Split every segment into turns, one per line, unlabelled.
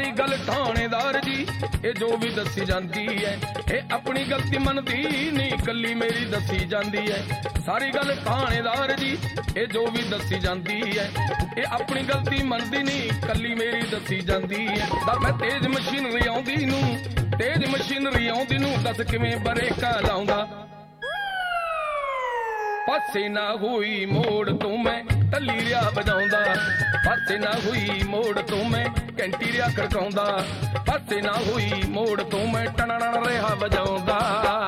ਸਾਰੀ ਗੱਲ ਥਾਣੇਦਾਰ ਜੀ ਇਹ ਜੋ ਵੀ ਦੱਸੀ ਜਾਂਦੀ ਹੈ, ਇਹ ਆਪਣੀ ਗਲਤੀ ਮੰਨਦੀ ਨਹੀਂ ਕੱਲੀ ਮੇਰੀ ਦੱਸੀ ਜਾਂਦੀ ਹੈ। ਸਾਰੀ ਗੱਲ ਥਾਣੇਦਾਰ ਜੀ ਇਹ ਜੋ ਵੀ ਦੱਸੀ ਜਾਂਦੀ ਹੈ, ਇਹ ਆਪਣੀ ਗਲਤੀ ਮੰਨਦੀ ਨਹੀਂ ਕੱਲੀ ਮੇਰੀ ਦੱਸੀ ਜਾਂਦੀ ਹੈ। ਤਾਂ ਮੈਂ ਤੇਜ਼ ਮਸ਼ੀਨਰੀ ਆਉਂਦੀ ਨੂੰ, ਤੇਜ਼ ਮਸ਼ੀਨਰੀ ਆਉਂਦੀ ਨੂੰ ਦੱਸ ਕਿਵੇਂ ਬਰੇਕਾ ਲਾਉਂਦਾ। ਪਾਸੇ ਨਾ ਹੋਈ ਮੋੜ ਤੋਂ ਮੈਂ ਟੱਲੀ ਰਿਆ ਵਜਾਉਂਦਾ, ਪਾਸੇ ਨਾ ਹੋਈ ਮੋੜ ਤੋਂ ਮੈਂ ਘੰਟੀ ਰਿਆ ਖੜਕਾਉਂਦਾ, ਪਾਸੇ ਨਾ ਹੋਈ ਮੋੜ ਤੋਂ ਮੈਂ ਟਣਣ ਰਿਹਾ ਵਜਾਉਂਦਾ।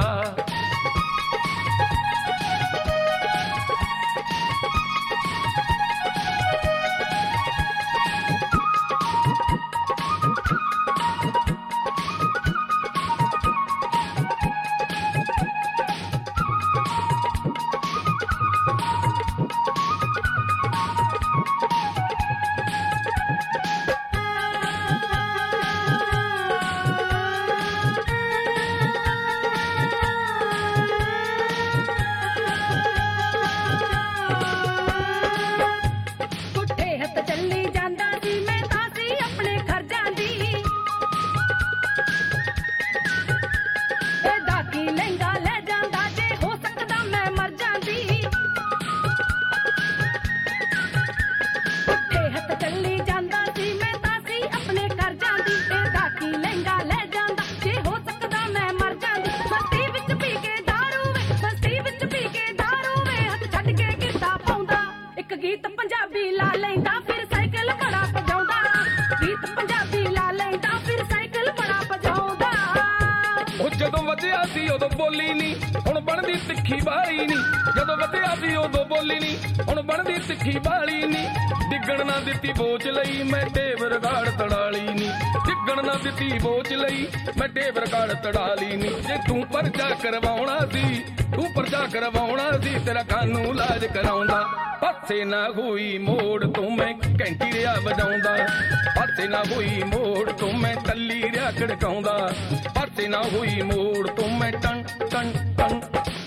ਗੀਤ ਪੰਜਾਬੀ ਲਾ ਲੈਂਦਾ ਫਿਰ ਸਾਈਕਲ ਬੜਾ ਵਜਾਉਂਦਾ, ਗੀਤ ਪੰਜਾਬੀ ਲਾ ਲੈਂਦਾ ਫਿਰ ਸਾਈਕਲ ਬੜਾ ਵਜਾਉਂਦਾ।
ਉਹ ਜਦੋਂ ਵਧਿਆ ਸੀ ਉਦੋਂ ਬੋਲੀ ਨਹੀਂ, ਹੁਣ ਬਣਦੀ ਤਿੱਖੀ ਵਾਲੀ ਨਹੀਂ। ਜਦੋਂ ਵਧਿਆ ਸੀ ਉਦੋਂ ਬੋਲੀ ਨਹੀਂ, ਹੁਣ ਬਣਦੀ ਤਿੱਖੀ ਵਾਲੀ ਨਹੀਂ। ਡਿੱਗਣ ਨਾ ਦਿੱਤੀ ਬੋਚ ਲਈ ਮੈਂ ਟੇਬ ਰਗਾੜ ਤੜਾਲੀ ਨਹੀਂ, ਡਿੱਗਣ ਨਾ ਦਿੱਤੀ ਬੋਚ ਲਈ ਮੈਂ ਟੇਬ ਰਗਾੜ ਤੜਾਲੀ ਨਹੀਂ। ਜੇ ਤੂੰ ਪਰਚਾ ਕਰਵਾਉਣਾ ਸੀ, ਤੂੰ ਪਰਚਾ ਕਰਵਾਉਣਾ ਸੀ ਤੇਰਾ ਕਾਨੂੰ ਇਲਾਜ ਕਰਾਉਂਦਾ। ਪਾਸੇ ਨਾ ਹੋਈ ਮੋੜ ਤੋਂ ਮੈਂ ਘੰਟੀ ਰਿਆ ਵਜਾਉਂਦਾ, ਪਾਸੇ ਨਾ ਹੋਈ ਮੋੜ ਤੋਂ ਮੈਂ ਟੱਲੀ ਰਿਆ ਖੜਕਾਉਂਦਾ, ਪਾਸੇ ਨਾ ਹੋਈ ਮੋੜ ਤੋਂ ਮੈਂ ਟੰ ਟੰ ਟੰ।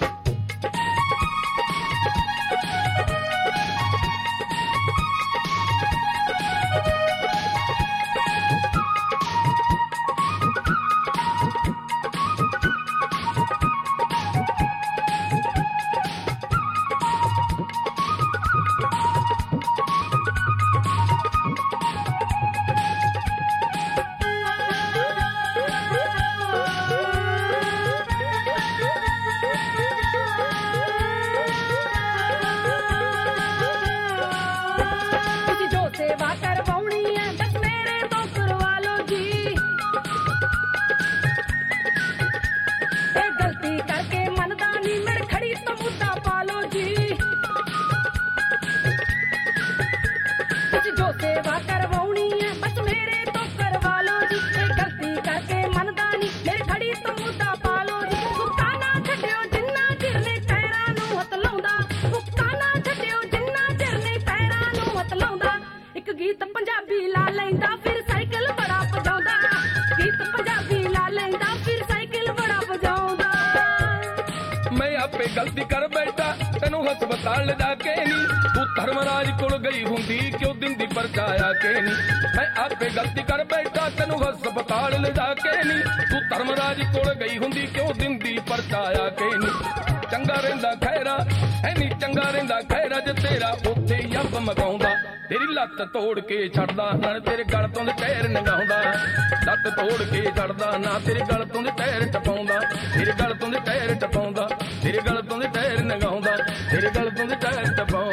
जो सेवा करवानी है बस मेरे तो करवा लो जी, गलती करके मनदा नहीं मेरे खड़ी तो मुद्दा पा लो जी। भुक्का ना छड्डियो जिन्ना चिर ने पैरां नूं हथ लाउंदा, भुक्का ना छड्डियो जिन्ना चिर ने पैरां नूं हथ लाउंदा। एक गीत पंजाबी ला लैंदा फिर साइकिल बड़ा वजाउंदा, गीत पंजाबी ला लैंदा फिर साइकिल बड़ा वजाउंदा।
मैं आपे गलती कर बैठा तेनू हस्पताल ले जाके नहीं, तू धर्मराज कोल गई हुंदी क्यों दिंदी परचाया के नहीं। मैं आपे गलती कर बैठा तेनू हस्पताल ले जाके नहीं, तू धर्मराज कोल गई हुंदी क्यों दिंदी परचाया के नहीं। चंगा रहिंदा खैरा है नी, चंगा रहिंदा खैरा जे तेरा उत्थे यब मगाउंदा। तेरी लत्त तोड़ के छड़दा ना तेरे गल तों दे पैर नंगाउंदा, लत्त तोड़ के छड़दा ना तेरे गल तों दे पैर टपाउंदा, तेरे गल तों दे पैर टपाउंदा, तेरे गल तों दे पैर नंगाउंदा, तेरे गल तों दे पैर टपाउंदा।